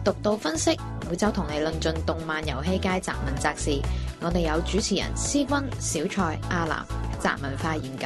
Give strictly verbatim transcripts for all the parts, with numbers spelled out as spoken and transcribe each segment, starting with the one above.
獨到分析，每週同你論盡動漫遊戲界雜文雜事。我哋有主持人思君、小蔡、阿南，雜文化研究。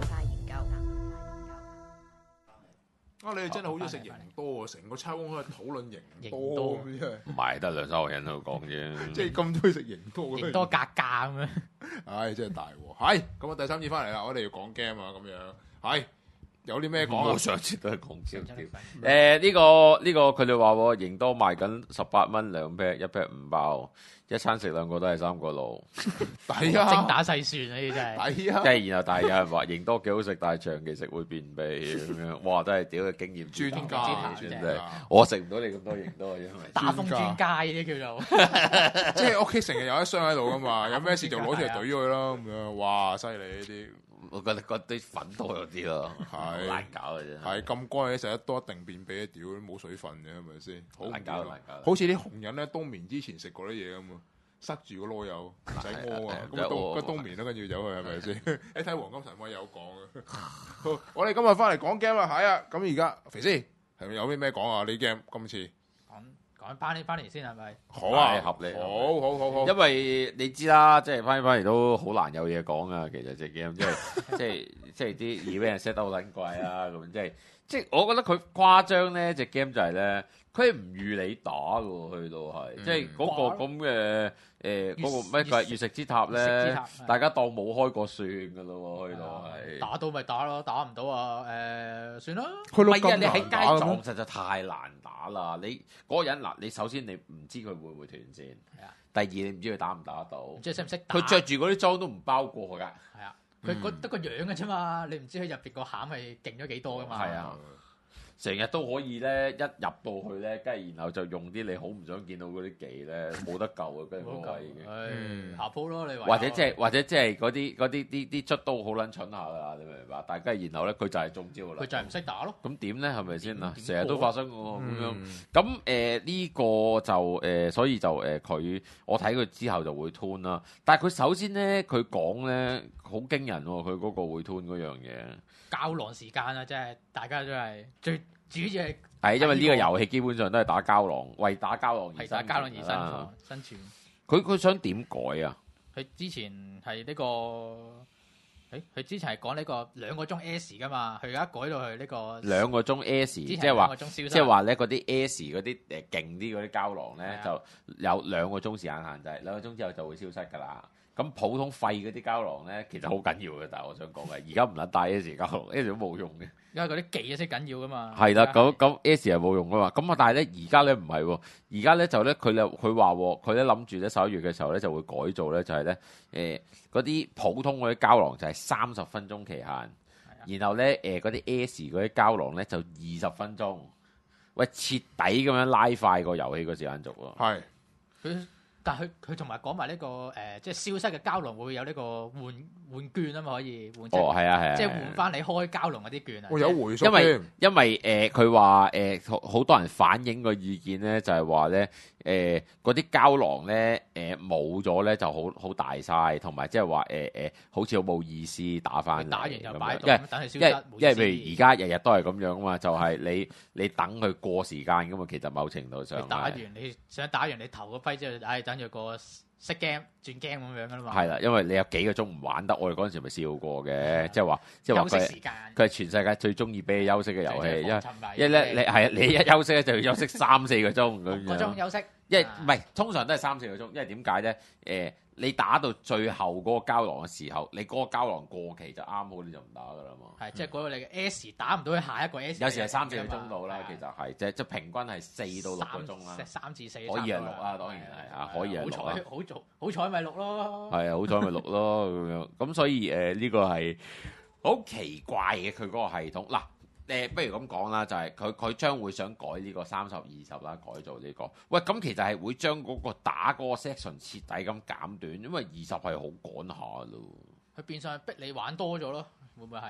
啊！你哋真係好中意食型多啊！成個差館喺度討論型型多多咁真係， 唔係得兩三個人喺度講啫， 即係咁中意食型多， 型多格價咁樣。 唉，真係大鑊！係咁啊，第三次翻嚟啦，我哋要講 game 啊，咁樣係有啲咩講啊？ 我上次都係講少少。誒呢個呢個佢哋話喎，型多賣緊十八蚊兩 pack，一 pack 五包，一餐食兩個都係三個六， 抵啊！ 精打細算啊！呢啲真係。 抵啊！ 即係然後但係有人話型多幾好食，但係長期食會便秘咁樣，哇！真係屌嘅經驗專家專真家係，我食唔到你咁多型多，因為打風專家呢啲叫做。 即係屋企成日有一箱喺度噶嘛，有咩事就攞出嚟懟咗佢咯，咁樣哇！犀利呢啲。 我覺得嗰啲粉多咗啲咯，好難搞嘅啫。 係咁乾嘅食得多，一定便秘，屌冇水分嘅係咪先？好難搞，難搞。 好似啲紅人咧冬眠之前食過啲嘢咁啊，塞住個籮柚，唔使屙啊，咁啊冬個冬眠啦，跟住走去係咪先？你睇黃金神威有講啊。好，我哋今日翻嚟講 game 啦，係啊，咁而家肥師係咪有啲咩講啊？呢 game 今次講講翻呢翻嚟先係咪？ 好啊， 合理， 好好好好。 因為你知啦，即係翻翻嚟都好難有嘢講啊。其實隻 game 即係即係即係啲 event set 得好撚怪啊，咁即係即係我覺得佢誇張咧，隻 game 就係咧，佢係唔預你打嘅喎，去到係、嗯、即係嗰個咁嘅誒嗰個咩嘅月食之塔咧，大家當冇開過算嘅咯喎，去到係打到咪打咯，打唔到啊誒、呃、算啦。 唔係啊，你喺街撞實在太難打啦！你嗰個人嗱，你首先你唔知佢會唔會斷線，係啊。第二你唔知佢打唔打得到， 唔知識唔識打。 佢着住嗰啲裝都唔包過㗎。 係啊，佢覺得個樣嘅啫嘛，你唔知佢入邊個餡係勁咗幾多㗎嘛。 係啊。成日都可以咧，一入到去咧，跟住然後就用啲你好唔想見到嗰啲技咧，冇得救啊！跟住嗰個已經， 嗯，下鋪咯，你或者即係或者即係嗰啲嗰啲啲啲出刀好撚蠢下㗎，你明唔明白？但係跟住然後咧，佢就係中招啦。 佢就係唔識打咯。 咁點咧？係咪先啊？成日都發生喎咁、嗯、樣。咁誒呢個就誒、呃，所以就誒佢、呃，我睇佢之後就會 tune 啦。但係佢首先咧，佢講咧好驚人喎，佢嗰個會 tune 嗰樣嘢。 膠囊時間啊，真係大家都係最主要係係因為呢個遊戲基本上都係打膠囊，為打膠囊而係打膠囊而生生存。 佢佢想點改啊？ 佢之前係呢、這個，誒、欸、佢之前係講呢個兩個鐘 S 噶嘛，佢而家改到去呢個兩個鐘 S， 即係話即係話咧嗰啲 S 嗰啲誒勁啲嗰啲膠囊咧就有兩個鐘時間限制，兩個鐘之後就會消失㗎啦。咁普通廢嗰啲膠囊咧，其實好緊要嘅，但係我想講嘅，而家唔撚帶 S 膠囊 ，S 都冇用嘅。 因為嗰啲技啊先緊要噶嘛。 係啦，咁咁 S 係冇用噶嘛。咁啊，但係咧而家咧唔係喎，而家咧就咧佢咧佢話佢咧諗住咧十一月嘅時候咧就會改造咧，就係咧誒嗰啲普通嗰啲膠囊就係三十分鐘期限，然後咧誒嗰啲 S 嗰啲膠囊咧就二十分鐘，喂徹底咁樣拉快個遊戲個時間軸喎。 係佢。但係佢佢同埋講埋呢個誒、呃，即係消失嘅膠囊會有呢個換換券啊嘛，可以換。 哦，係啊，係啊， 即係換翻你開膠囊嗰啲券啊。 我有回數。 因為因為誒佢話誒好好多人反映個意見咧，就係話咧誒嗰啲膠囊咧誒冇咗咧就好好大晒，同埋即係話誒誒好似好冇意思打翻。 打完又擺因為等佢消失。 因為因為譬如而家日日都係咁樣啊嘛，就係、是、你你等佢過時間噶嘛，其實某程度上。 你打完你想打完你投個批之後，唉、哎、等住個熄 game 轉 game 咁樣噶啦嘛。 係啦，因為你有幾個鐘唔玩得，我哋嗰陣時咪笑過嘅，即係話即係話佢佢係全世界最中意俾你休息嘅遊戲，因為因為咧你係你一休息咧就要休息三四個鐘咁樣。 個鐘休息。 因為唔係通常都係三四個鐘，因為點解咧？誒、呃，你打到最後嗰個膠囊嘅時候，你嗰個膠囊過期就啱好，你就唔打噶啦嘛。 係，即係嗰個你嘅 S 打唔到去下一個 S。 有時係三四個鐘到啦，其實係即係即係平均係四到六個鐘啦。 即係三至四。 可以係六啊，當然係啊，可以係六啊。 好早好彩咪六咯。 係啊，好彩咪六咯咁樣。咁所以誒呢、呃這個係好奇怪嘅佢嗰個系統嗱。誒、呃，不如咁講啦，就係佢佢將會想改呢個三十二十啦，改造呢、這個。喂，咁其實係會將嗰個打嗰個 section 徹底咁減短，因為二十係好趕下咯。 佢變相逼你玩多咗咯，會唔會係？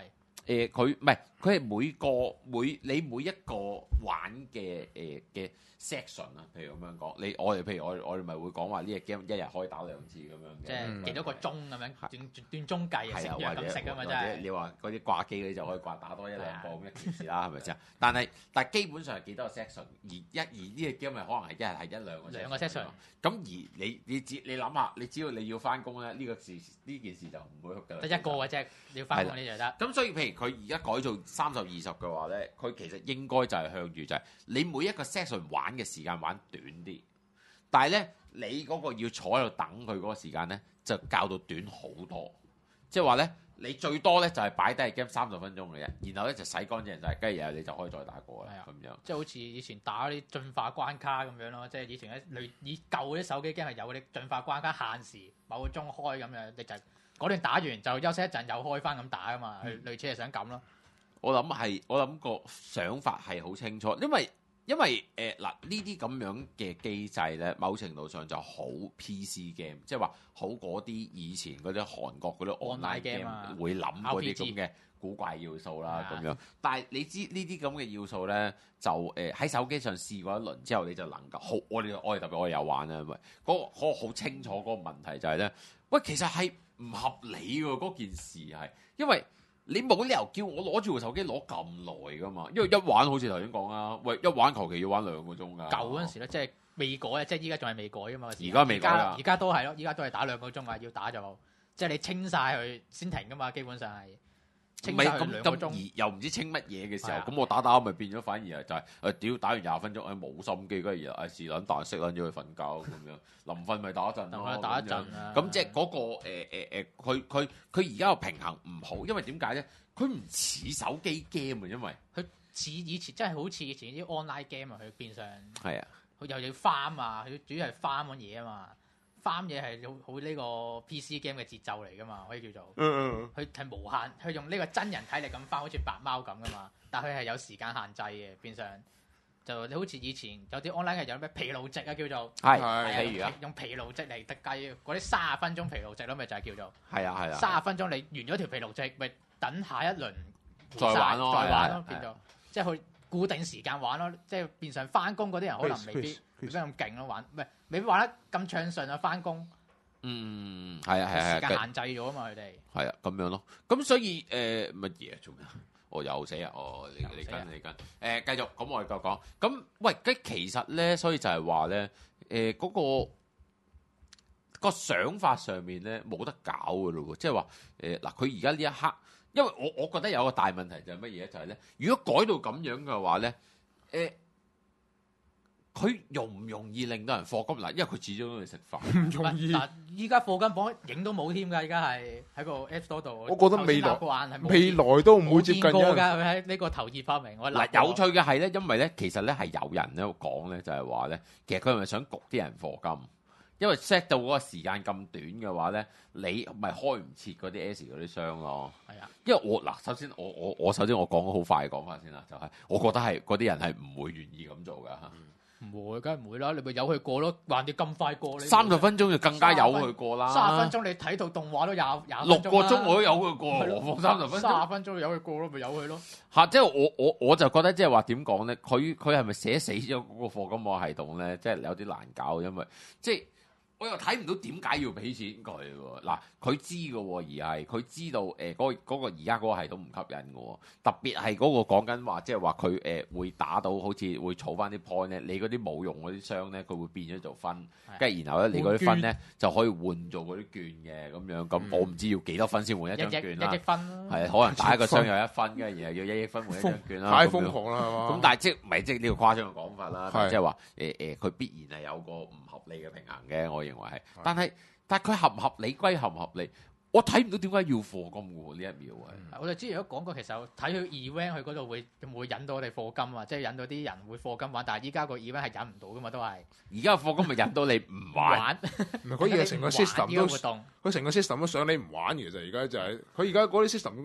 誒佢唔係佢係每個每你每一個玩嘅誒嘅 section 啊，譬如咁樣講，你我哋譬如我我哋咪會講話呢隻 game 一日可以打兩次咁樣嘅， 即係幾多個鐘咁樣斷斷鐘計啊，食藥咁食啊嘛，真係。 你話嗰啲掛機嗰啲就可以掛打多一兩個咁一件事啦，係咪先？但係但係基本上係幾多個 section，而一而呢隻 game 咪可能係一日係一兩個兩個 section。 咁而你你只你諗下，你只要你要翻工咧，呢個事呢件事就唔會得得一個嘅啫，你要翻工呢就得。 咁所以譬如佢而家改做三十二十嘅話咧，佢其實應該就係向住就係你每一個 section 玩嘅時間玩短啲，但係咧你嗰個要坐喺度等佢嗰個時間咧就較到短好多。即係話咧，你最多咧就係擺低 game 三十分鐘嘅啫，然後咧就洗乾淨晒，跟住然後你就可以再打過啦。咁樣即係好似以前打啲進化關卡咁樣咯，即係以前咧類以舊啲手機 game 係有嗰啲進化關卡限時某個鐘開咁樣，你就嗰段打完就休息一陣又開翻咁打噶嘛，嗯、類似係想咁咯。 我諗係我諗個想法係好清楚，因為因為誒嗱呢啲咁樣嘅機制咧，某程度上就好 P C game， 即係話好嗰啲以前嗰啲韓國嗰啲 online game、啊、會諗嗰啲咁嘅古怪要素啦咁樣。但係你知呢啲咁嘅要素咧，就誒喺、呃、手機上試過一輪之後，你就能夠好我哋我哋特別我哋有玩啊，因為嗰個好清楚嗰個問題就係、是、咧，喂其實係唔合理喎嗰件事係，因為你冇理由叫我攞住部手機攞咁耐噶嘛，因為一玩好似頭先講啦，喂一玩求其要玩兩個鐘噶。舊嗰陣時咧，即係未改啊，即係依家仲係未改啊嘛。而家未改啊，而家都係咯，而家都係打兩個鐘啊，要打就即係你清晒佢先停噶嘛，基本上係。唔係咁咁而又唔知清乜嘢嘅時候，咁我打打咪變咗，反而係就係誒屌打完廿分鐘，誒冇心機，跟住誒是撚但熄撚咗去瞓覺咁樣，臨瞓咪打一陣咯， 打一陣啊。 咁即係嗰個誒誒誒，佢佢佢而家個平衡唔好，因為點解咧？佢唔似手機 game 啊，因為佢似以前真係好似以前啲 online game 啊，佢變相係啊， 佢又要 farm 啊，佢主要係 farm 嗰嘢啊嘛。farm 嘢係好好呢個 P C game 嘅節奏嚟噶嘛，可以叫做，嗯嗯，佢係無限，佢用呢個真人體力咁 farm，好似白貓咁噶嘛，但係佢係有時間限制嘅，變相就你好似以前有啲 online 係有咩疲勞值啊，叫做係，譬如啊， 用疲勞值嚟得計嗰啲三十分鐘疲勞值咯，咪就係叫做， 係啊係啊， 三十分鐘你完咗條疲勞值，咪等下一輪再玩咯， 再玩咯，變咗即係佢固定時間玩咯，即係變相翻工嗰啲人可能未必未必咁勁咯玩，唔係未必玩得咁暢順啊翻工。 嗯，係啊係啊， 時間限制咗啊嘛，佢哋係啊咁樣咯。咁所以誒乜嘢做咩？我又死啊！哦，你你跟你跟誒繼續。咁我哋就講。咁喂，咁其實咧，所以就係話咧，誒嗰個個想法上面咧冇得搞噶咯喎。即係話誒嗱，佢而家呢一刻，因為我我覺得有個大問題就係乜嘢咧？就係咧，如果改到咁樣嘅話咧，誒。佢容唔容易令到人課金嗱？因為佢始終都要食飯， 唔容易。 嗱，依家課金榜影都冇添㗎，依家係喺個 App Store 度。 我覺得未來未來都唔會接近㗎。 㗎，佢喺呢個頭二發明。我嗱有趣嘅係咧，因為咧其實咧係有人喺度講咧，就係話咧，其實佢係咪想焗啲人課金？因為 set 到嗰個時間咁短嘅話咧，你咪開唔切嗰啲 S 嗰啲箱咯。係啊，因為我嗱首先我我我首先我講好快講法先啦，就係、是、我覺得係嗰啲人係唔會願意咁做㗎。 唔會，梗係唔會啦！你咪由佢過咯，橫掂咁快過。 三十分鐘就更加由佢過啦。 三十分鐘你睇套動畫都廿廿六個鐘我都由佢過，何況三十分鐘。 三十分鐘由佢過咯，咪由佢咯。 嚇！即係我我我就覺得即係話點講咧？佢佢係咪寫死咗嗰個課金網系統咧？即係有啲難搞，因為即係。我又睇唔到點解要俾錢佢喎？嗱，佢知嘅喎，而係佢知道誒嗰、呃嗰個嗰個而家嗰個系統唔吸引嘅喎。特別係嗰個講緊話，即係話佢誒會打到好似會儲翻啲 point 咧。你嗰啲冇用嗰啲箱咧，佢會變咗做分，跟住然後咧你嗰啲分咧就可以換做嗰啲券嘅咁樣。咁我唔知要幾多分先換一張券啦。 一億分係可能打一個箱有一分，跟住然後要一億分換一張券啦。 太瘋狂啦，係嘛？ 咁但係即係唔係即係呢個誇張嘅講法啦？即係話誒誒，佢、呃、必然係有個唔合理嘅平衡嘅，我認為係。但係但係佢合唔合理歸合唔合理，我睇唔到點解要課金嘅喎呢一秒啊！ 嗯、我哋之前都講過，其實睇佢 event 佢嗰度會會引到我哋課金啊，即係引到啲人會課金玩。但係依家個 event 係引唔到噶嘛，都係而家課金咪引到你唔玩， 唔係佢成個 system 都佢成個 system 都想你唔玩。其實而家就係佢而家嗰啲 system 都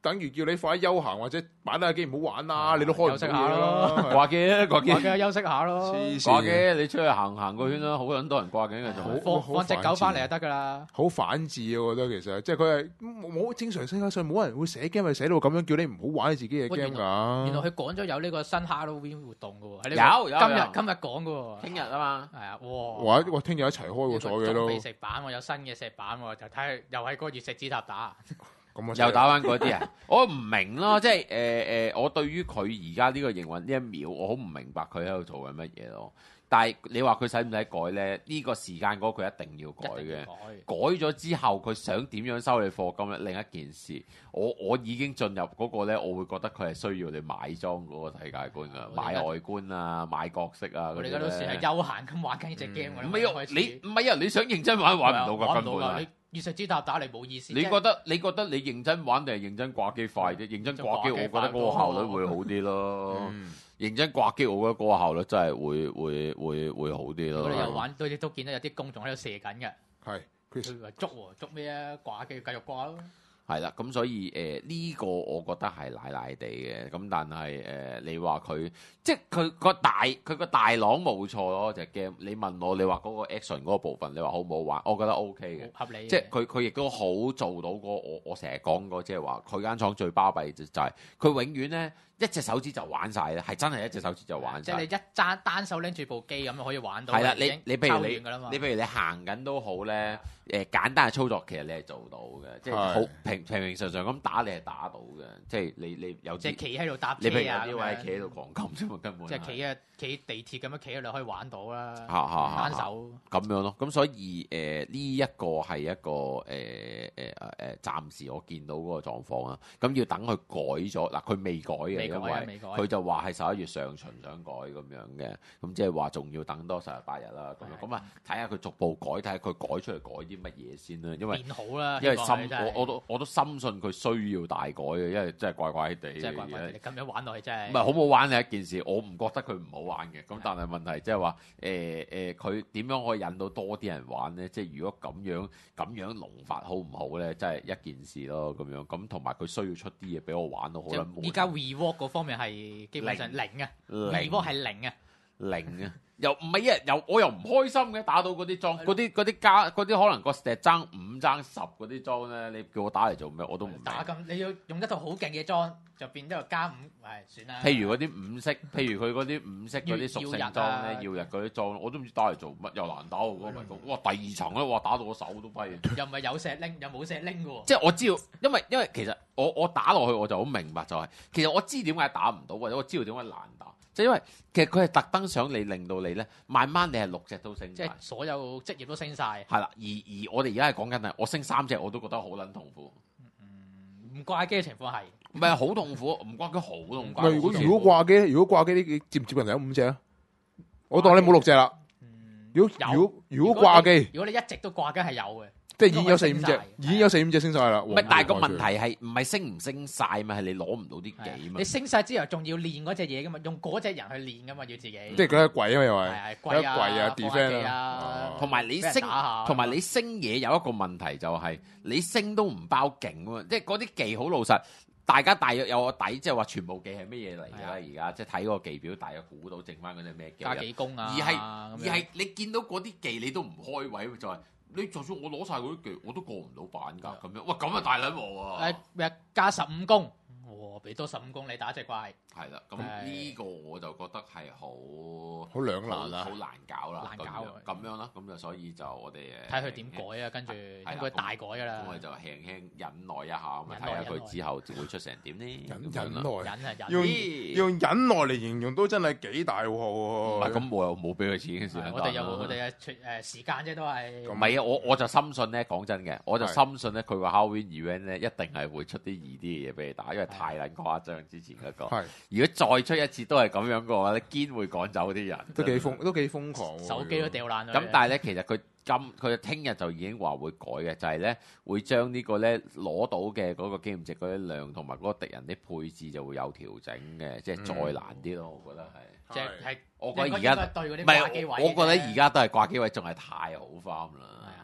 等於叫你放喺休閒或者擺低機唔好玩啦，你都開唔到嘢啦。 掛機啊，掛機， 掛機休息下咯。 掛機，你出去行行個圈啦，好撚多人掛緊嘅就放放隻狗翻嚟就得噶啦。 好反智啊！我覺得其實即係佢係冇正常世界上冇人會寫 game 係寫到咁樣叫你唔好玩你自己嘅 game 㗎。 原來佢講咗有呢個新 Halloween 活動㗎喎。 有有今日今日講㗎喎。 聽日啊嘛。 係啊，哇！ 哇！哇！聽日一齊開喎，所有嘢都。 食版喎，有新嘅石版喎，就睇下又係個月食指塔打。 咁又打翻嗰啲啊！我唔明咯，即係誒誒，我對於佢而家呢個營運呢一秒，我好唔明白佢喺度做緊乜嘢咯。但係你話佢使唔使改咧？呢、這個時間嗰個佢一定要改嘅。改咗之後，佢想點樣收你課金咧？另一件事，我我已經進入嗰個咧，我會覺得佢係需要你買裝嗰個世界觀㗎，買外觀啊，買角色啊。 我哋嗰陣時係休閒咁玩緊呢隻 game 㗎。 唔係啊，你唔係啊，你想認真玩玩唔到㗎，根本係。 月食之塔打嚟冇意思。 你覺得你覺得你認真玩定係認真掛機快啫？認真掛機，我覺得嗰個效率會好啲咯。嗯、認真掛機，我覺得嗰個效率真係會會會會好啲咯。 我哋又玩，都都見到有啲公眾喺度射緊嘅。 係佢話捉喎，捉咩啊？掛機繼續掛咯。 係啦，咁所以誒呢、呃呢個我覺得係奶奶地嘅，咁但係誒、呃、你話佢即係佢個大佢個大朗冇錯咯，隻 game。你問我，你話嗰個 action 嗰個部分，你話好唔好玩？我覺得 OK 嘅， 合理。 即係佢佢亦都好做到個我我成日講過，即係話佢間廠最巴閉就就係佢永遠咧一隻手指就玩晒咧，係真係一隻手指就玩晒。 即係你一揸單手拎住部機咁可以玩到。係啦， 你你譬如你你譬如你行緊都好咧，誒、呃、簡單嘅操作其實你係做到嘅，即係好平平平常常咁打你係打到嘅，即係你你有即係企喺度搭車啊， 你譬如有啲位企喺度狂撳啫嘛，根本即係企啊企地鐵咁樣企喺度可以玩到啦， 哈哈哈哈單手咁樣咯。咁所以誒呢一個係一個誒誒誒誒暫時我見到嗰個狀況啦。咁要等佢改咗嗱，佢未改嘅，因為佢就話係十一月上旬想改咁樣嘅，咁即係話仲要等多十日八日啦。咁樣咁啊，睇下佢逐步改，睇下佢改出嚟改啲乜嘢先啦。因為變好啦， 因為深我我都我都深信佢需要大改嘅，因為真係怪怪地。 真係怪怪地，你咁樣玩落去真係唔係好唔好玩係一件事，我唔覺得佢唔好玩嘅。咁但係問題即係話誒誒，佢點樣可以引到多啲人玩咧？即係如果咁樣咁樣龍法好唔好咧？真係一件事咯。咁樣咁同埋佢需要出啲嘢俾我玩到好撚悶。 依家 reward 嗰方面係基本上零啊 ，reward 係零啊， 零啊。又唔係啊！又我又唔開心嘅，打到嗰啲裝，嗰啲嗰啲加嗰啲可能個 stat 爭五爭十嗰啲裝咧，你叫我打嚟做咩？我都唔打咁，你要用一套好勁嘅裝，就變咗個加五，係算啦。 譬如嗰啲五色，譬如佢嗰啲五色嗰啲屬性裝咧，耀日嗰啲裝，我都唔知打嚟做乜，又難打喎！嗰迷宮，哇第二層咧，哇打到我手都跛。 又唔係有石拎，又冇石拎嘅喎。 即係我知道，因為因為其實我我打落去我就好明白，就係其實我知點解打唔到，或者我知道點解難打。即係因為其實佢係特登想你令到你咧，慢慢你係六隻都升， 即係所有職業都升晒。 係啦，而而我哋而家係講緊係，我升三隻我都覺得好撚痛苦。 唔掛機嘅情況係唔係好痛苦？唔掛機好痛苦。 如果如果掛機，如果掛機啲接唔接近有五隻啊？我當你冇六隻啦。如果如果如果掛機， 如果你一直都掛機係有嘅。 即係已經有四五隻，已經有四五隻升晒啦。 唔係，但係個問題係唔係升唔升晒嘛？係你攞唔到啲幾嘛？ 你升晒之後，仲要練嗰隻嘢噶嘛？用嗰隻人去練噶嘛？要自己。即係佢係貴啊嘛，又係。 係貴啊 defend 啊， 同埋你升，同埋你升嘢有一個問題就係你升都唔包勁喎，即係嗰啲技好老實。大家大約有個底，即係話全部技係乜嘢嚟㗎啦？而家即係睇個技表，大約估到剩翻嗰啲咩技。 加幾功啊？ 而係而係你見到嗰啲技，你都唔開位就係。你就算我攞晒嗰啲技，我都過唔到版㗎咁樣。哇，咁啊大撚鑊啊！ 誒咩加十五攻，哇！俾多十五攻你打隻怪。 係啦，咁呢個我就覺得係好好兩難啦， 好難搞啦， 難搞咁樣啦，咁就所以就我哋睇佢點改啊，跟住應該大改㗎啦。 我哋就輕輕忍耐一下，咁睇下佢之後會出成點呢？ 忍忍耐， 忍係忍。 用用忍耐嚟形容都真係幾大鑊喎。 唔係咁，我又冇俾佢錢先。 我哋有我哋嘅誒時間啫，都係。 唔係啊，我我就深信咧，講真嘅，我就深信咧，佢個 Halloween event 咧一定係會出啲易啲嘅嘢俾你打，因為太撚誇張之前嗰個。係。如果再出一次都係咁樣嘅話咧，堅會趕走啲人。都幾瘋， 都幾瘋狂。 手機都掉爛咗。 咁但係咧，其實佢今佢聽日就已經話會改嘅，就係咧會將呢個咧攞到嘅嗰個經驗值嗰啲量同埋嗰個敵人啲配置就會有調整嘅，即係再難啲咯。我覺得係。即係我覺得而家唔係，我覺得而家都係掛機位仲係太好翻啦。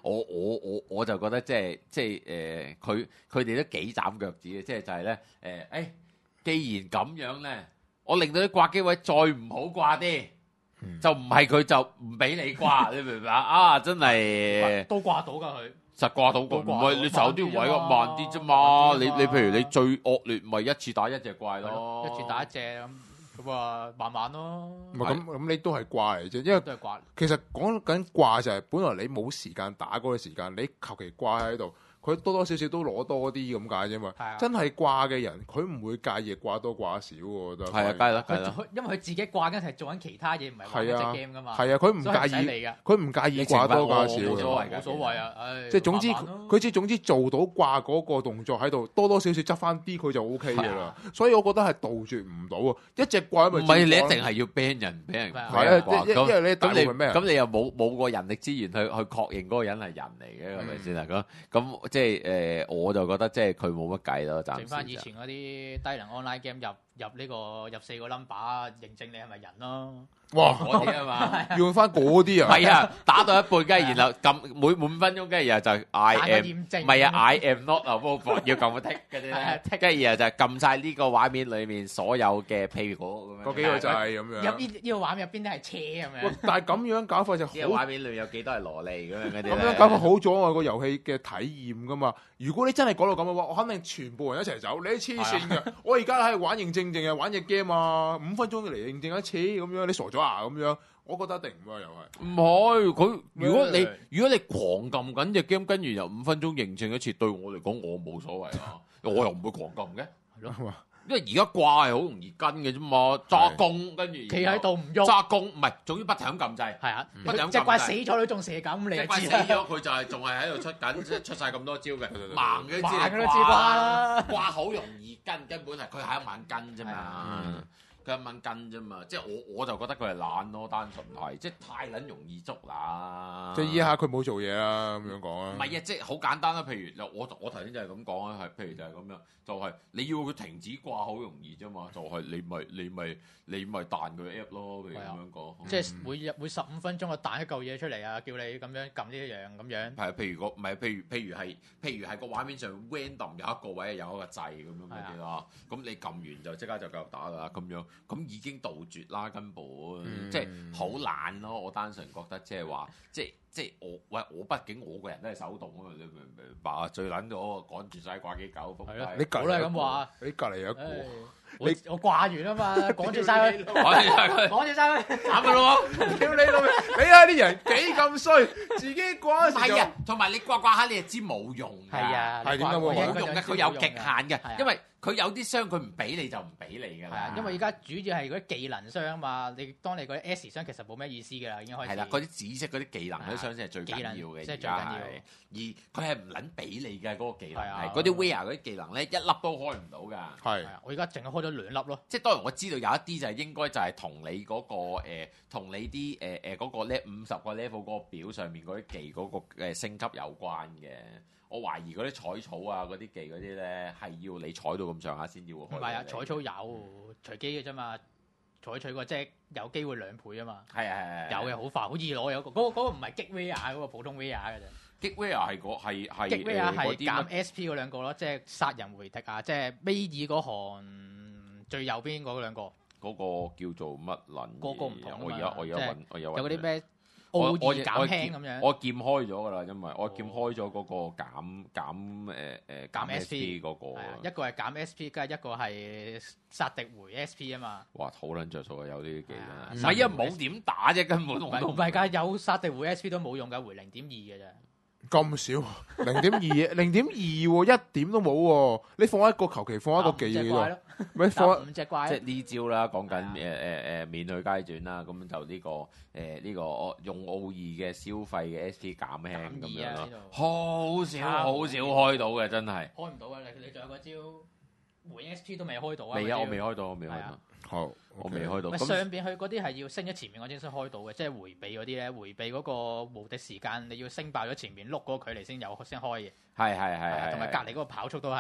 我我我我就覺得即係即係誒，佢佢哋都幾斬腳趾嘅，即係就係咧誒誒，既然咁樣咧，我令到啲掛機位再唔好掛啲。嗯、就唔係佢就唔俾你掛，你明唔明啊？真係都掛到㗎佢， 實掛到個，唔係你走啲位個慢啲啫嘛。你你譬如你最惡劣，咪一次打一隻怪咯， 一次打一隻咁，咁啊慢慢咯。 唔係咁咁，你都係掛嚟啫，因為都係掛。 其實講緊掛就係本來你冇時間打嗰個時間，你求其掛喺度。佢多多少少都攞多啲咁解啫嘛， 啊、 真係掛嘅人，佢唔會介意掛多掛少喎，我覺得。 係啊，梗係啦，梗係啦。 因為佢自己掛緊係做緊其他嘢，唔係玩隻 game 噶嘛。 係啊，佢唔介意，佢唔介意掛多掛少。 冇所謂，冇所謂啊！唉， 即係總之，佢只總之做到掛嗰個動作喺度，多多少少執翻啲，佢就 O K 嘅啦。所以我覺得係杜絕唔到啊！一隻掛咪唔係你一定係要 ban 人，俾人係啊，因為你咁你咁你又冇冇個人力資源去去確認嗰個人係人嚟嘅，係咪先啊？咁咁即係誒。我就覺得即係佢冇乜計咯，暫時。 剩翻以前嗰啲低能 online game 入入呢個入四個 number 認證你係咪人咯？ 哇！ 嗰啲啊嘛， 用翻嗰啲啊。 係啊，打到一半，跟住然後撳每每五分鐘，跟住然後就 I am 唔係啊 I am not a robot 要撳個 tick 嗰啲咧，跟住然後就撳晒呢個畫面裡面所有嘅屁股咁樣。 嗰幾個就係咁樣。 入呢呢個畫面入邊都係車咁樣。 但係咁樣搞法就好。 呢個畫面裡面有幾多係蘿莉咁樣嗰啲。 咁樣搞法好阻礙個遊戲嘅體驗噶嘛？如果你真係講到咁嘅話，我肯定全部人一齊走。你黐線嘅，我而家喺玩認證淨係玩隻 game 啊，五分鐘嚟認證一次咁樣，你傻咗啊咁樣？我覺得一定唔會又係。唔係佢，如果你如果你狂撳緊隻 game，跟住又五分鐘認證一次，對我嚟講我冇所謂啊，我又唔會狂撳嘅。係咯。因為而家掛係好容易跟嘅啫嘛，揸弓跟住企喺度唔喐， 揸弓唔係，總之不停咁撳掣。係啊，不停咁撳掣。隻怪死咗都仲射緊，你就知啦。隻怪死咗佢就係仲係喺度出緊，即係出晒咁多招嘅，盲嘅都知掛啦。掛好容易跟，根本係佢係一晚跟啫嘛。佢一蚊斤啫嘛，即係我我就覺得佢係懶咯，單純係即係太撚容易捉啦。 即係依下佢冇做嘢啦，咁樣講啊。 唔係啊，即係好簡單啦。譬如我我頭先就係咁講啊，係譬如就係咁樣，就係、是、你要佢停止掛好容易啫嘛，就係、是、你咪你咪你咪彈佢 app 咯，譬如咁樣講。即係每日每十五分鐘啊彈一嚿嘢出嚟啊，叫你咁樣撳呢一樣咁樣。係啊，譬如個唔係譬如譬如係譬如係個畫面上 random 有一個位有一個掣咁樣嗰啲啦，咁你撳完就即刻就繼續打啦咁樣。咁已經杜絕啦，根本、嗯、即係好懶咯。我單純覺得即係話，即係即係我喂我畢竟我個人都係手動啊嘛，你明唔明白啊？最撚到我趕住晒掛機狗，係咯，你隔離咁話，你隔離有一個。你我掛完啊嘛，趕住晒佢，趕住晒佢，啱嘅咯喎！屌你老味，你睇啲人幾咁衰，自己掛時就，同埋你掛掛下你就知冇用㗎，係啊，係點解冇用嘅？佢有極限嘅，因為佢有啲傷佢唔俾你就唔俾你㗎啦。因為而家主要係嗰啲技能傷啊嘛，你當你嗰啲 S 傷其實冇咩意思㗎啦，已經開始。係啦，嗰啲紫色嗰啲技能嗰啲傷先係最緊要嘅，即係最緊要。而佢係唔撚俾你嘅嗰個技能係，嗰啲 Wear 嗰啲技能咧一粒都開唔到㗎。係，我而家淨係開咗兩粒咯。即係當然我知道有一啲就係應該就係同你嗰個誒，同你啲誒誒嗰個咧五十個 level 嗰個表上面嗰啲技嗰個誒升級有關嘅。我懷疑嗰啲採草啊嗰啲技嗰啲咧係要你採到咁上下先要開。唔係啊，採草有隨機嘅啫嘛，採取個即係有機會兩倍啊嘛。係係係。有嘅好快，好易攞有個嗰個嗰個唔係激 Wear 嗰個普通 Wear 嘅啫。激 Wear 係個係係激 Wear 係減 S P 嗰兩個咯，即係殺人回敵啊，即係尾二嗰行最右邊嗰兩個。嗰個叫做乜撚？嗰個唔同啊嘛。我而家我而家揾我有揾。有嗰啲咩？我我減輕咁樣，我劍開咗㗎啦，因為我劍開咗嗰個減減誒誒減 S P 嗰個，一個係減 S P，跟住一個係殺敵回 S P 啊嘛。哇，好撚着數啊！有呢啲技能，唔係啊，冇點打啫，根本唔係唔係㗎，有殺敵回 S P 都冇用㗎，回零點二嘅啫。咁少零點二，零點二喎，一點都冇喎。你放一個求其放一個技嘅喎，咪放五隻怪。即係呢招啦，講緊誒誒誒免去階轉啦，咁就呢個誒呢個用奧義嘅消費嘅 S P 減輕咁樣咯。好少好少開到嘅，真係開唔到啊！你你仲有個招回 S P 都未開到啊？未啊，我未開到，我未開到。好，我未開到。咪上邊去嗰啲係要升咗前面嗰啲先開到嘅，即係迴避嗰啲咧，迴避嗰個無敵時間，你要升爆咗前面碌嗰個距離先有先開嘅。係係係，同埋隔離嗰個跑速都係嘅。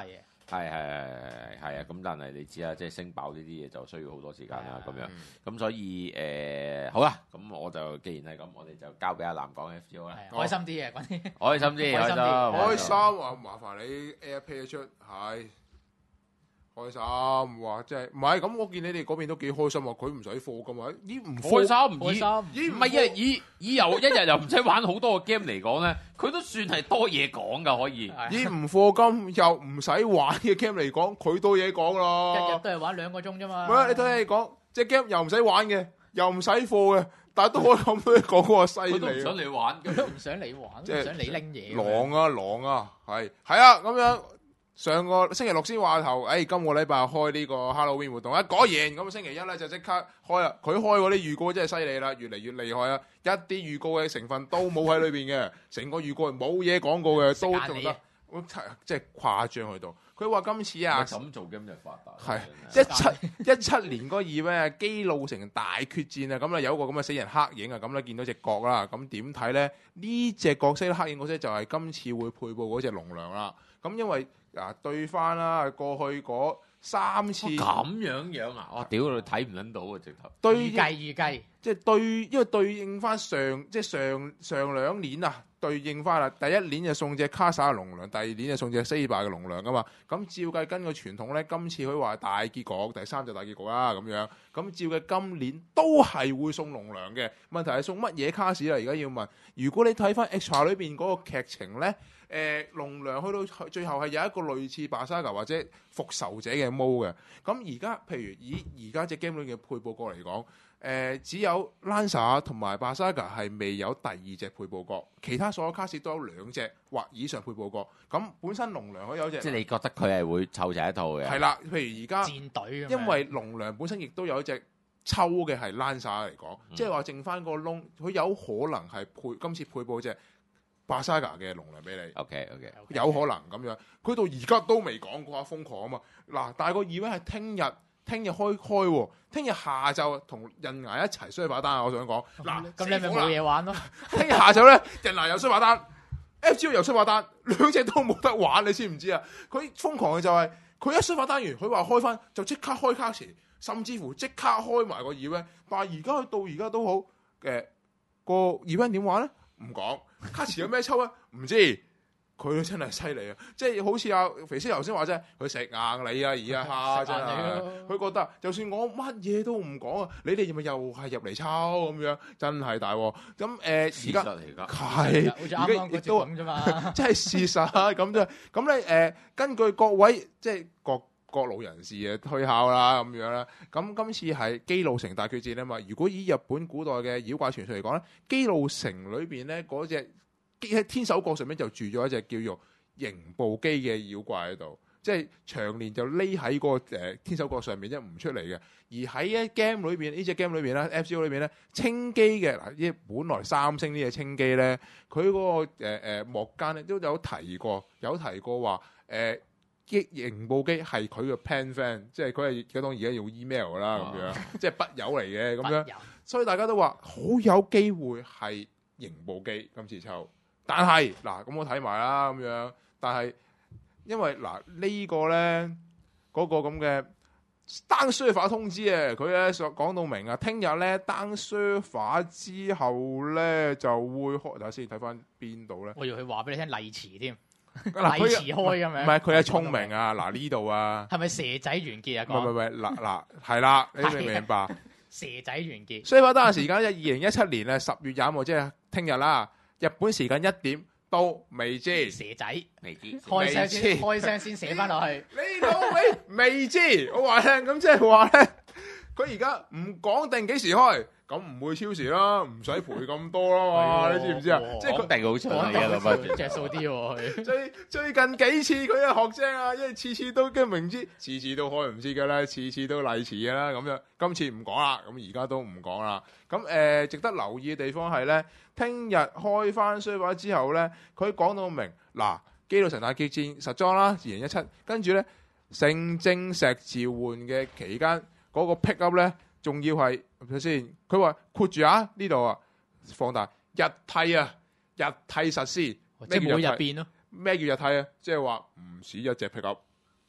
係係係係啊！咁但係你知啦，即係升爆呢啲嘢就需要好多時間啦，咁樣咁所以誒好啦，咁我就既然係咁，我哋就交俾阿南講 F G O 啦， 開心啲嘅嗰啲， 開心啲，開心開心啊！麻煩你 AirPay 出係。開心哇！即係唔係咁？我見你哋嗰邊都幾開心啊！佢唔使課㗎嘛？咦唔開心？ 開心？ 咦唔係啊？以以由一日又唔使玩好多個 game 嚟講咧，佢都算係多嘢講㗎，可以。 咦唔課金又唔使玩嘅 game 嚟講，佢多嘢講啦。 一日都係玩兩個鐘啫嘛。 唔係你睇你講，隻 game 又唔使玩嘅，又唔使課嘅，但係都可以咁多講嗰個犀利。 佢都唔想你玩， 佢都唔想你玩，唔想你拎嘢。 狼啊狼啊，係係啊咁樣。上個星期六先話頭，誒、哎、今個禮拜開呢個 Halloween 活動啊，果然咁星期一咧就即刻開啦。佢開嗰啲預告真係犀利啦，越嚟越厲害啊！一啲預告嘅成分都冇喺裏邊嘅，成個預告係冇嘢廣告嘅，都做得即係誇張去到。佢話今次啊， 咁做今日發達係一七一七年嗰個二咩基路城大決戰啊，咁咧有一個咁嘅死人黑影啊，咁咧見到隻角啦，咁點睇咧？呢隻角色黑影角色就係今次會配報嗰隻龍娘啦。咁因為嗱對翻啦，過去嗰三次咁、哦、樣樣啊！我屌你睇唔撚到啊！直頭對預計預計， 即係對，因為對應翻上即係上上兩年啊，對應翻啦。第一年就送隻卡莎嘅龍娘，第二年就送隻 Saber 嘅龍娘噶嘛。咁照計根據傳統咧，今次佢話大結局，第三就大結局啦咁樣。咁照計今年都係會送龍娘嘅。問題係送乜嘢卡士啦？而家要問。如果你睇翻 Extra 裏邊嗰個劇情咧。誒、呃、龍娘去到最後係有一個類似巴沙格或者復仇者嘅毛嘅，咁而家譬如以而家隻 game 裏嘅配報角嚟講，誒、呃、只有 Lancer 同埋巴沙格係未有第二隻配報角，其他所有卡士都有兩隻或以上配報角。咁本身龍娘佢有隻， 即係你覺得佢係會湊齊一套嘅。係啦，譬如而家戰隊， 因為龍娘本身亦都有一隻抽嘅係 Lancer 嚟講，嗯、即係話剩翻個窿，佢有可能係配今次配報隻巴沙格嘅龍娘俾你 ，OK OK，, okay. 有可能咁樣。佢到而家都未講過啊，瘋狂啊嘛。嗱，但係個 event係聽日，聽日開開喎，聽日下晝同人牙一齊衰把單啊！我想講，嗱， 咁你咪冇嘢玩咯。 聽日下晝咧，人牙又衰把單 ，F G O 又衰把單，兩隻都冇得玩，你知唔知啊？佢瘋狂嘅就係、是、佢一衰把單完，佢話開翻就即刻開卡池，甚至乎即刻開埋個 event。但係而家到而家都好，誒、呃、個 event 點玩咧？唔講。卡池有咩抽啊？唔知，佢真係犀利啊！即係好似阿肥師頭先話啫，佢食硬你啊！而家嚇真係，佢覺得就算我乜嘢都唔講啊，你哋咪又係入嚟抽咁樣，真係大鑊。咁誒而家係而家亦都咁啫嘛，即係事實咁啫。咁咧誒，根據各位即係各各路人士嘅推敲啦，咁樣啦。咁今次係基路城大決戰啊嘛。如果以日本古代嘅妖怪傳說嚟講咧，基路城裏邊咧嗰隻喺天守閣上面就住咗一隻叫做刑部機嘅妖怪喺度，即係長年就匿喺個誒天守閣上面，即係唔出嚟嘅。而喺一 game 裏邊呢隻 game 裏邊咧 ，F G O 裏邊咧，清機嘅嗱，呢本來三星呢隻清機咧，佢嗰、那個誒誒幕間咧都有提過，有提過話誒。刑部機係佢嘅 pen friend， 即係佢係佢當而家用 email 啦咁、哦、樣，即係筆友嚟嘅咁樣，所以大家都話好有機會係刑部機今次抽。但係嗱，咁我睇埋啦咁樣，但係因為嗱、這個、呢個咧嗰個咁嘅 down server 通知啊，佢咧講到明啊，聽日咧 down server之後咧就會開，睇下先睇翻邊度咧。 我要佢話俾你聽例詞添。 嗱， 佢開咁樣， 唔係佢係聰明啊！嗱呢度啊， 係咪蛇仔完結啊？ 唔係唔係，嗱嗱係啦，你明唔明白？ 蛇仔完結。所以話當時時間咧，二零一七年咧十月廿五號，即係聽日啦。日本時間一點都未知。 蛇仔未知， 開聲先，開聲先寫翻落去。 呢度未未知，我話咧，咁即係話咧，佢而家唔講定幾時開。咁唔會超時啦，唔使賠咁多啦嘛，你知唔知啊？即係佢定好長嘅啦， 不著數啲喎。 最最近幾次佢啊學精啊，因為次次都驚明知，次次都開唔知㗎啦，次次都例遲㗎啦，咁樣今次唔講啦，咁而家都唔講啦。咁誒、呃，值得留意嘅地方係咧，聽日開翻 server 之後咧，佢講到明嗱，基路城大決戰實裝啦，二零一七，跟住咧聖晶石召喚嘅期間嗰、那個 pick up 咧。仲要係睇先，佢話括住啊呢度啊放大日替啊日替實施， 即係每日變咯。 咩叫日替啊？即係話唔止一隻 pick up，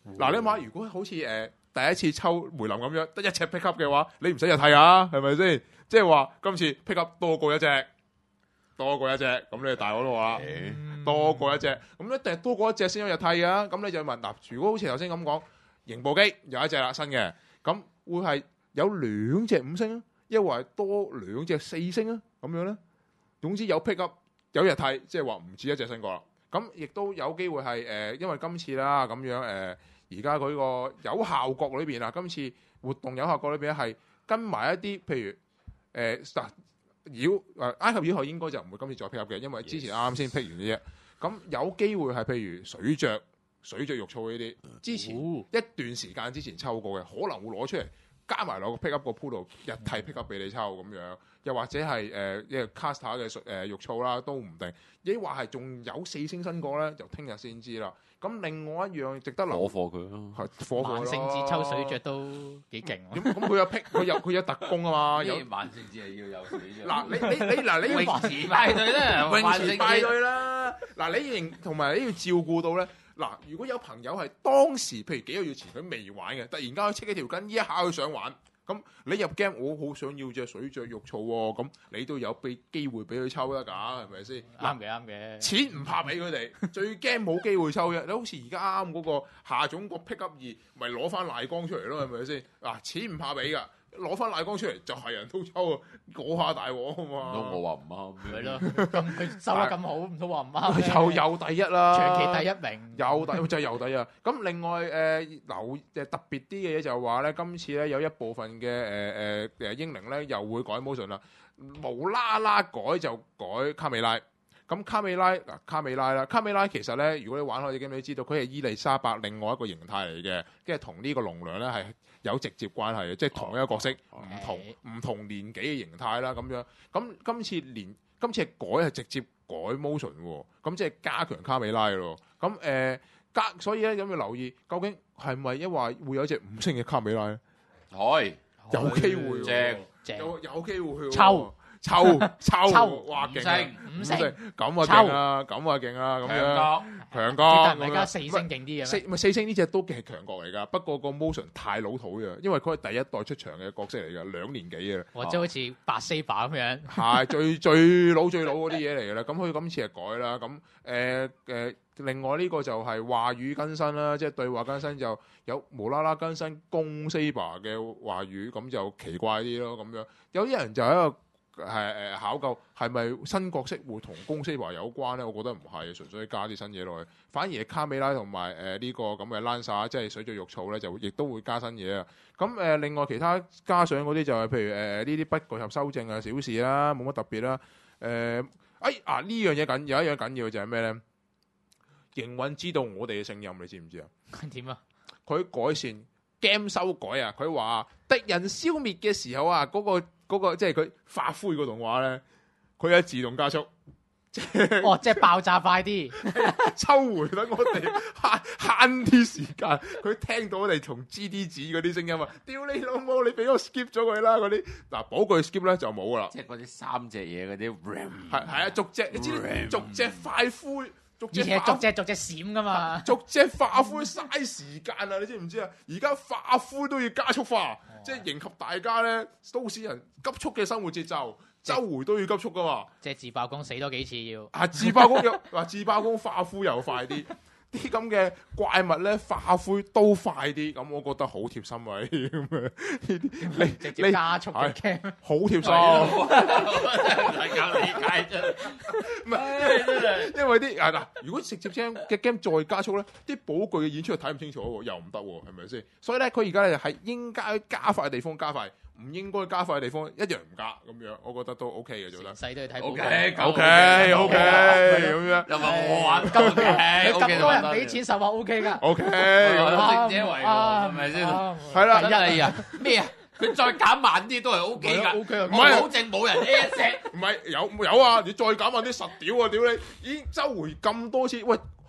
嗱，你諗下，如果好似誒第一次抽梅林咁樣，得一隻 pick up 嘅話，你唔使日替啊，係咪先？即係話今次 pick up 多過一隻，多過一隻，咁你大佬都話多過一隻，咁一定係多過一隻先有日替啊。咁你就問嗱，如果好似頭先咁講，型步機有一隻啦新嘅，咁會係有兩隻五星啊，抑或係多兩隻四星啊？咁樣咧，總之有 pick up 有日替，即係話唔止一隻新過啦。咁亦都有機會係誒、呃，因為今次啦咁樣誒，而家佢個有效國裏邊啊，今次活動有效國裏邊係跟埋一啲譬如誒嗱妖誒埃及妖后應該就唔會今次再 pick up 嘅，因為之前啱啱先 pick 完嘅啫。咁有機會係譬如水著水著肉燥呢啲，之前一段時間之前抽過嘅，可能會攞出嚟加埋落個 pick up 個 pool 度日替 pick up 俾你抽咁樣，又或者係誒一個 caster 嘅誒肉燥啦，都唔定。亦話係仲有四星新過咧，就聽日先知啦。咁另外一樣值得留火貨佢咯， 係火貨咯。 萬聖節抽水著都幾勁喎。 咁咁佢有 pick，佢有佢有特工啊嘛。有萬聖節係要有水著。 嗱你你你嗱你泳池派對咧， 泳池派對啦。嗱你認同埋你要照顧到咧。嗱如果有朋友係當時譬如幾個月前佢未玩嘅，突然間佢戚起條筋，呢一下佢想玩。咁你入 game，我好想要隻水著肉燥喎，咁你都有俾機會俾佢抽得㗎，係咪先？ 啱嘅，啱嘅。 錢唔怕俾佢哋，最驚冇機會抽啫。你好似而家啱嗰個夏總個 pick up 二，咪攞翻賴光出嚟咯，係咪先？嗱，錢唔怕俾㗎，攞翻賴光出嚟就係人都抽啊，嗰下大鑊啊嘛。 都我話唔啱， 係咯，咁佢收得咁好，唔通話唔啱？ 又又第一啦， 長期第一名， 又第就係又第一。咁另外誒留誒特別啲嘅嘢就係話咧，今次咧有一部分嘅誒誒誒英靈咧又會改 motion 啦，無啦啦改就改卡美拉。咁卡美拉嗱卡美拉啦，卡美拉其實咧，如果你玩開隻 game，你知道佢係伊麗莎白另外一個形態嚟嘅，跟住同呢個龍娘咧係有直接關係嘅，即係同一個角色，唔、哦、同唔、哦、同年紀嘅形態啦咁樣。咁今次連今次改係直接改 motion 喎，咁即係加強卡美拉咯。咁誒、呃、加，所以咧咁要留意，究竟係咪因為會有一隻五星嘅卡美拉咧？ 係有機會， 正正有有機會抽。 抽抽， 抽哇勁啊！ 五星咁啊勁啊，咁啊勁啊，咁樣強角， 大家四星勁啲嘅四咪四星呢隻都係強角嚟㗎，不過個 motion 太老土嘅，因為佢係第一代出場嘅角色嚟㗎，兩年幾嘅。 或者好似白 Saber 咁樣， 係最最老最老嗰啲嘢嚟㗎啦。咁佢今次係改啦，咁誒誒，另外呢個就係話語更新啦，即係對話更新就有無啦啦更新攻 Saber 嘅話語，咁就奇怪啲咯。咁樣有啲人就喺度。係誒考究係咪新角色會同攻 Saber 有關咧？我覺得唔係，純粹加啲新嘢落去。反而係卡美拉同埋誒呢個咁嘅 Lancer，即係水著肉燥咧，就亦都會加新嘢啊。咁誒、呃、另外其他加上嗰啲就係譬如誒呢啲不具合修正啊，小事啦，冇乜特別啦。誒、呃、哎啊呢樣嘢緊有一樣緊要嘅就係咩咧？營運知道我哋嘅聲音，你知唔知啊？ 點啊？ 佢改善 game 修改啊！佢話敵人消滅嘅時候啊，嗰、嗰個。嗰、那個即係佢發灰個動畫咧，佢有自動加速， 哦，即係爆炸快啲， 抽回等我哋慳慳啲時間。佢聽到我哋從 G D 紙嗰啲聲音啊，屌你老母，你俾我 skip 咗佢啦嗰啲。嗱，寶具 skip 咧就冇噶啦， 即係嗰啲三隻嘢嗰啲 RAM， 係係啊，逐隻你知逐隻快灰。 以前係逐隻逐隻閃噶嘛， 逐隻化灰嘥時間啊！你知唔知啊？而家化灰都要加速化，哦、即係迎合大家咧都市人急速嘅生活節奏，周回都要急速噶嘛。 即係自爆攻死多幾次要。 啊！自爆攻又話自爆攻化灰又快啲。啲咁嘅怪物咧化灰都快啲，咁我覺得好貼心啊！咁樣呢啲你直接加速嘅 game 好貼心， 大家理解啫。 唔係，因為啲啊嗱，如果直接將嘅 game 再加速咧，啲寶具嘅演出睇唔清楚喎，又唔得喎，係咪先？所以咧，佢而家咧係應該加快嘅地方加快。唔應該加快嘅地方一樣唔加咁樣，我覺得都 OK 嘅做得。 細都要睇。 O K O K O K 咁樣。 又話我玩咁嘅， 咁多人俾錢實話 O K 㗎。 O K。 勝者為王係咪先？ 係啦。 第一啊咩啊？佢再減慢啲都係 O K 㗎。 O K 唔係保證冇人 A 一隻。 唔係有有啊！你再減慢啲實屌啊！屌你已經周回咁多次，喂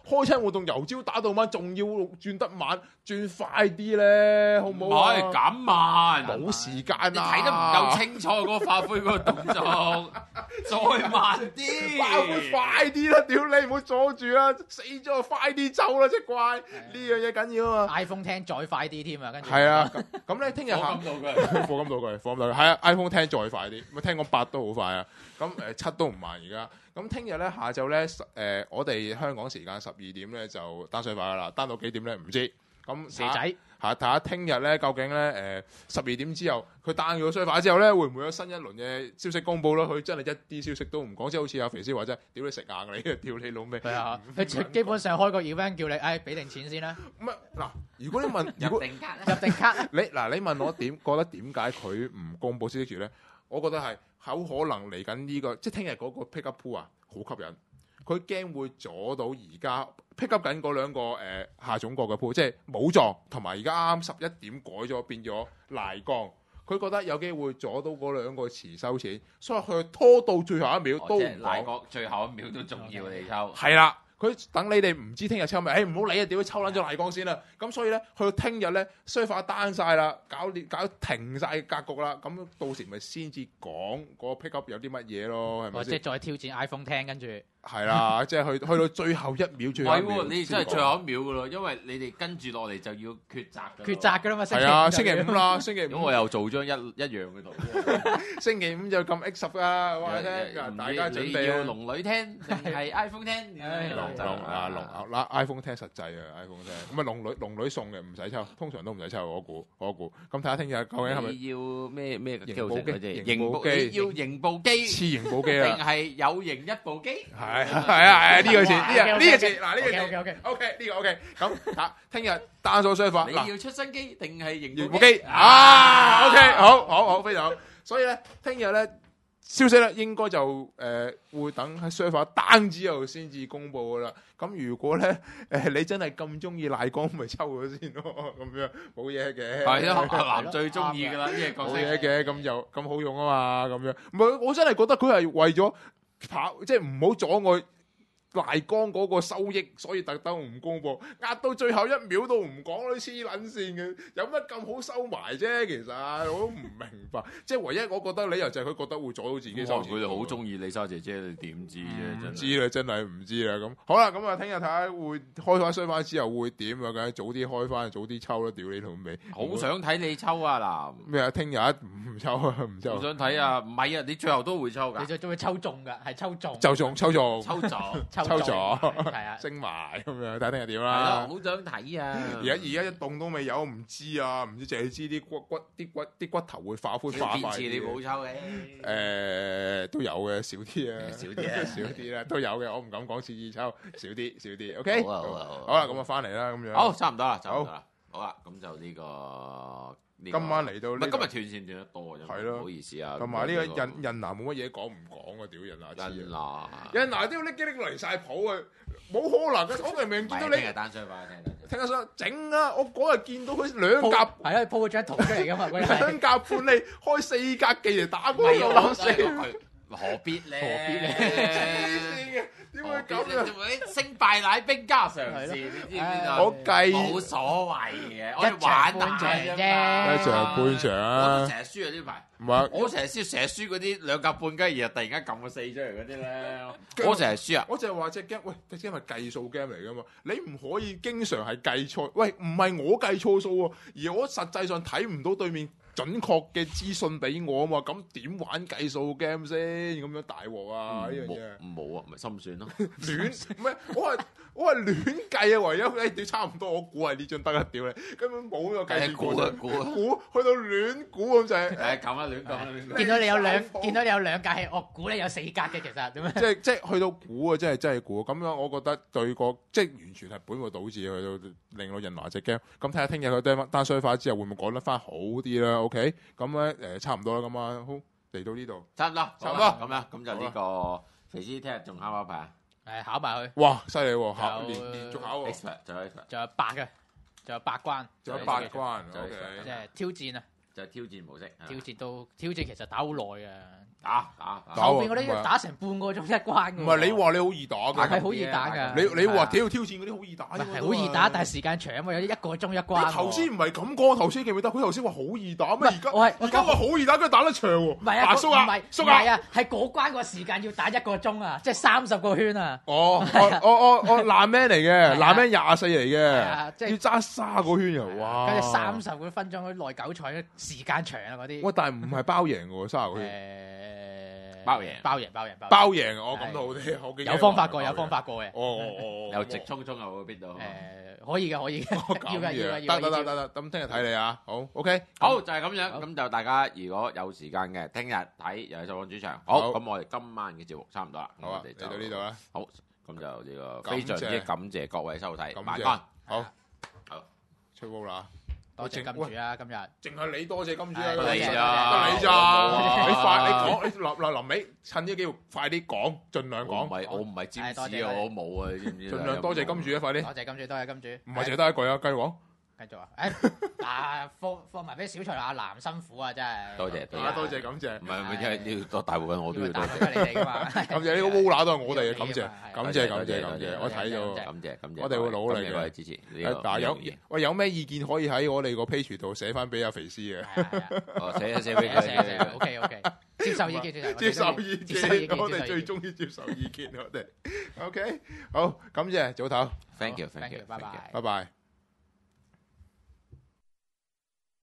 開親活動由朝打到晚，仲要轉得慢，轉快啲咧，好唔好啊？ 唔係咁慢， 冇時間啊！ 你睇得唔夠清楚嗰個發揮嗰個動作，再慢啲， 快快啲啦！屌你唔好阻住啊！死咗快啲走啦！隻怪呢樣嘢緊要啊嘛 ！iPhone 聽再快啲添啊，跟住係啊，咁咧聽日下放到佢， 放咁到佢，放咁到佢，係啊 iPhone 聽再快啲，咪聽講八都好快啊！咁誒七都唔慢而家。咁聽日咧下晝咧誒，我哋香港時間十二點咧就 down 水快噶啦 ，down 到幾點咧唔知。咁蛇仔嚇睇下聽日咧究竟咧誒十二點之後佢 down 咗水快之後咧，會唔會有新一輪嘅消息公佈咯？佢真係一啲消息都唔講，即係好似阿肥師話齋，屌你食硬你，屌你老味。 係啊，佢基本上開個 event 叫你，誒俾定錢先啦。 唔係嗱，如果你問如果入定卡入定卡， 你嗱你問我點覺得點解佢唔公佈消息住咧？我覺得係好可能嚟緊呢個，即係聽日嗰個 pick up pool 啊，好吸引。佢驚會阻到而家 pick up 緊嗰兩個誒、呃、下種國嘅 pool，即係武藏同埋而家啱啱十一點改咗變咗賴江。佢覺得有機會阻到嗰兩個遲收錢，所以佢拖到最後一秒都唔講。 賴江最後一秒都仲要你抽。 係啦。佢等你哋唔知聽日抽咩，誒唔好理啊！屌，抽撚咗賴光先啦。咁所以咧，去到聽日咧，server單晒啦，搞搞停晒格局啦。咁到時咪先至講嗰個 pick up 有啲乜嘢咯，係咪或者再挑戰 iPhone 聽，跟住係啦，即係去去到最後一秒，最後一秒。 係喎，你真係最後一秒噶咯，因為你哋跟住落嚟就要抉擇㗎。 抉擇㗎啦嘛， 係啊，星期五啦，星期五。 咁我又做咗一一樣嘅圖。 星期五就撳 X 十啦，話你聽，大家準備要龍女聽定係 iPhone 聽？ 龍啊龍啊 iPhone 聽實際啊 iPhone 聽，咁啊龍女龍女送嘅唔使抽，通常都唔使抽，我估我估。咁睇下聽日究竟係咪要咩咩型部機？ 型部機要型部機， 黐型部機啊？ 定係有型一部機？ 係係啊係呢個字呢個呢個字嗱呢個字 OK OK OK 呢個 OK 咁嚇聽日單數雙法你要出新機定係型型部機啊 OK 好好好非常好，所以咧聽日咧。消息咧應該就誒、呃、會等喺 server 單之後先至公佈噶啦。咁如果咧誒、呃、你真係咁中意賴光，咪抽咗先咯。咁樣冇嘢嘅。 係啊，阿南最中意噶啦呢個角色。 冇嘢嘅，咁就咁好用啊嘛。咁樣唔係我真係覺得佢係為咗跑，即係唔好阻礙賴光嗰個收益，所以特登唔公佈，壓到最後一秒都唔講，你黐撚線嘅，有乜咁好收埋啫？其實我都唔明白，即係唯一我覺得理由就係佢覺得會阻到自己收錢。 佢哋好中意李莎姐姐，你點知啫？ 唔知啦，真係唔知啦。咁好啦，咁啊，聽日睇下會開翻衰翻之後會點啊？梗係早啲開翻，早啲抽啦！屌你老味， 好想睇你抽啊嗱！ 咩啊？聽日唔抽啊？唔抽？ 好想睇啊！唔係啊，你最後都會抽㗎。 你就仲會抽中㗎，係抽中。 就中抽中抽咗。 抽咗， 係啊， 升埋咁樣，睇下聽日點係啦。 啊，好想睇啊！ 而家而家一棟都未有，唔知啊，唔知淨係知啲骨骨啲骨啲骨頭會化灰化快啲。 你冇抽嘅？ 誒都有嘅，少啲啊， 少啲啊， 少啲啦，都有嘅。我唔敢講次次抽，少啲少啲。OK， 好啊好啊好啦，咁啊翻嚟啦，咁樣。 好，差唔多啦，差唔多啦。好啦，咁就呢個。 今晚嚟到， 唔係今日斷線斷得多， 係咯， 唔好意思啊。 同埋呢個印印拿冇乜嘢講唔講啊？屌印拿， 印拿， 印拿都要拎幾拎嚟晒譜啊！冇可能嘅，我明明見到你聽日單雙吧，聽聽下想整啊！我嗰日見到佢兩格， 係啦，鋪咗張圖出嚟噶嘛， 兩格半你開四格技嚟打嗰個老死， 何必咧？ 何必咧？點會咁樣？ 勝敗乃兵家常事，你知唔知啊？ 我計冇所謂嘅，我哋玩大啫， 一場半場啊！ 我成日輸啊呢排， 唔係我成日輸，成日輸嗰啲兩格半雞，然後突然間撳個四出嚟嗰啲咧，我成日輸啊！ 我就係話隻 game，喂，隻 game 係計數 game 嚟噶嘛，你唔可以經常係計錯。喂，唔係我計錯數喎，而我實際上睇唔到對面準確嘅資訊俾我啊嘛，咁點玩計數 game 先？咁樣大鑊啊！呢樣嘢冇啊，咪心算咯。 亂唔係我係我係亂計啊！唯一誒屌差唔多，我估係呢張得一屌你，根本冇呢個計估啊估啊估去到亂估咁就係誒咁啊亂講啊亂講。 見到你有兩見到你有兩格係，我估你有四格嘅，其實點樣？ 即係即係去到估啊！真係真係估咁樣，我覺得對個即係完全係本末倒置，去到令到人拿隻 game。咁睇下聽日佢單單衰化之後會唔會講得翻好啲啦？OK，咁咧誒差唔多啦，咁啊好嚟到呢度， 差唔多， 差唔多咁樣咁就呢個肥師聽日仲考唔考牌啊？ 係考埋佢。 哇！犀利喎，考連連續考喎， expert 就 expert， 仲有八嘅，仲有八關， 仲有八關就係 ，OK， 即係挑戰啊！ 就挑戰模式。 挑戰到挑戰其實打好耐嘅， 打打打後邊嗰啲要打成半個鐘一關嘅。 唔係你話你好易打嘅， 係好易打㗎。 你你話屌挑戰嗰啲好易打， 係好易打，但係時間長啊嘛，有啲一個鐘一關。 頭先唔係咁講，頭先記唔記得？佢頭先話好易打咩？而家我係而家話好易打，跟住打得長喎。 唔係啊， 叔啊， 唔係叔唔係啊，係嗰關個時間要打一個鐘啊，即係三十個圈啊。 哦，我我我我爛咩嚟嘅？爛咩廿四嚟啊即係嘅？要揸卅個圈啊！哇！ 跟住三十個分鐘嗰啲內九賽時間長啊嗰啲。 喂，但係唔係包贏嘅喎，卅個圈。 誒， 包贏包贏，包贏， 包贏，我咁都好啲，我記得有方法過，有方法過嘅。 哦哦哦， 又直衝衝入去邊度？ 誒，可以嘅，可以嘅，要嘅，要嘅，要嘅。 得得得得，咁聽日睇你啊，好 OK， 好就係咁樣，咁就大家如果有時間嘅，聽日睇又係收看主場。好，咁我哋今晚嘅節目差唔多啦， 好啊，嚟到呢度啦。 好，咁就呢個非常之感謝各位收睇，晚安。 好， 好，吹波啦。 多謝金主啊！今日淨係你多謝金主啊！ 得你咋？ 得你咋？你快你講，你臨臨臨尾趁呢個機會快啲講，盡量講。 唔係我唔係占士啊，我冇啊，你知唔知？ 盡量多謝金主啊！快啲。 多謝金主，多謝金主。 唔係淨係得一句啊，繼續講。 繼續啊！誒嗱，放放埋俾小財阿南辛苦啊，真係。 多謝多謝多謝感謝。 唔係唔係，因為呢個大部分我都要多謝。 打俾你哋噶嘛。 感謝呢個烏乸都係我哋嘅感謝，感謝感謝感謝，我睇咗。 感謝感謝， 我哋會努力嘅。 各位支持。 但有喂有咩意見可以喺我哋個 page 度寫翻俾阿肥師嘅。 哦，寫一寫俾佢。 寫寫寫 OK OK。接受意見， 接受意見，我哋最中意接受意見，我哋。OK，好，感謝早唞。 Thank you，Thank you， 拜拜， 拜拜。